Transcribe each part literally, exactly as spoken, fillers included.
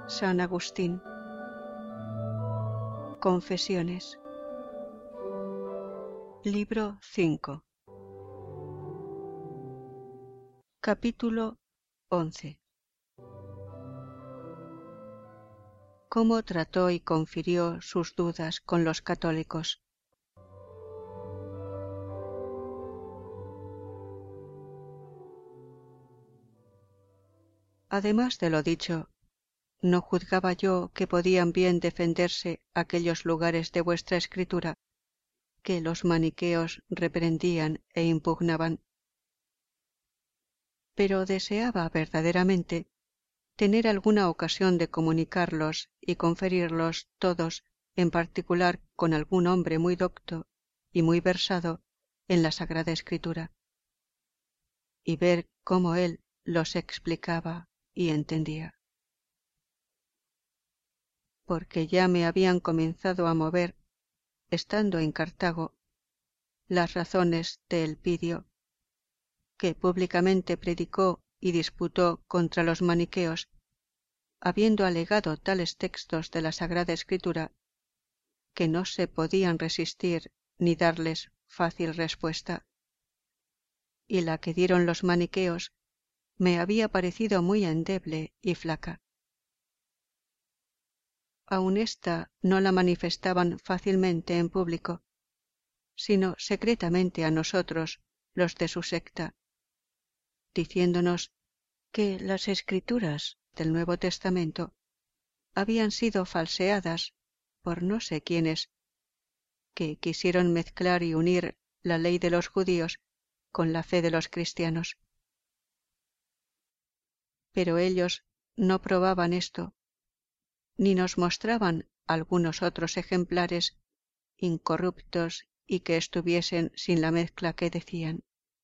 San Agustín. Confesiones. Libro cinco. Capítulo once. Cómo trató y confirió sus dudas con los católicos. Además de lo dicho, ¿no juzgaba yo que podían bien defenderse aquellos lugares de vuestra escritura que los maniqueos reprendían e impugnaban? Pero deseaba verdaderamente tener alguna ocasión de comunicarlos y conferirlos todos en particular con algún hombre muy docto y muy versado en la Sagrada Escritura, y ver cómo él los explicaba y entendía. Porque ya me habían comenzado a mover, estando en Cartago, las razones de Elpidio, que públicamente predicó y disputó contra los maniqueos, habiendo alegado tales textos de la Sagrada Escritura que no se podían resistir ni darles fácil respuesta, y la que dieron los maniqueos me había parecido muy endeble y flaca. Aun ésta no la manifestaban fácilmente en público, sino secretamente a nosotros, los de su secta, diciéndonos que las Escrituras del Nuevo Testamento habían sido falseadas por no sé quiénes, que quisieron mezclar y unir la ley de los judíos con la fe de los cristianos. Pero ellos no probaban esto, ni nos mostraban algunos otros ejemplares incorruptos y que estuviesen sin la mezcla que decían.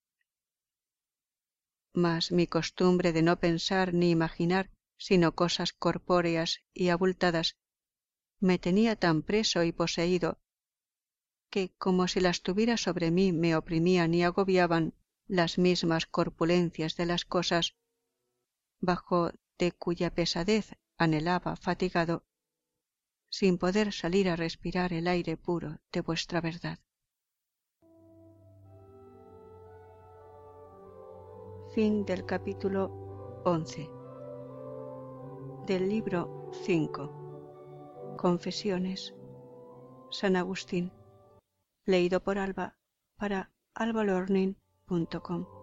Mas mi costumbre de no pensar ni imaginar sino cosas corpóreas y abultadas me tenía tan preso y poseído que, como si las tuviera sobre mí, me oprimían y agobiaban las mismas corpulencias de las cosas, bajo de cuya pesadez anhelaba fatigado, sin poder salir a respirar el aire puro de vuestra verdad. Fin del capítulo once. Del libro cinco. Confesiones. San Agustín. Leído por Alba para alba learning punto com.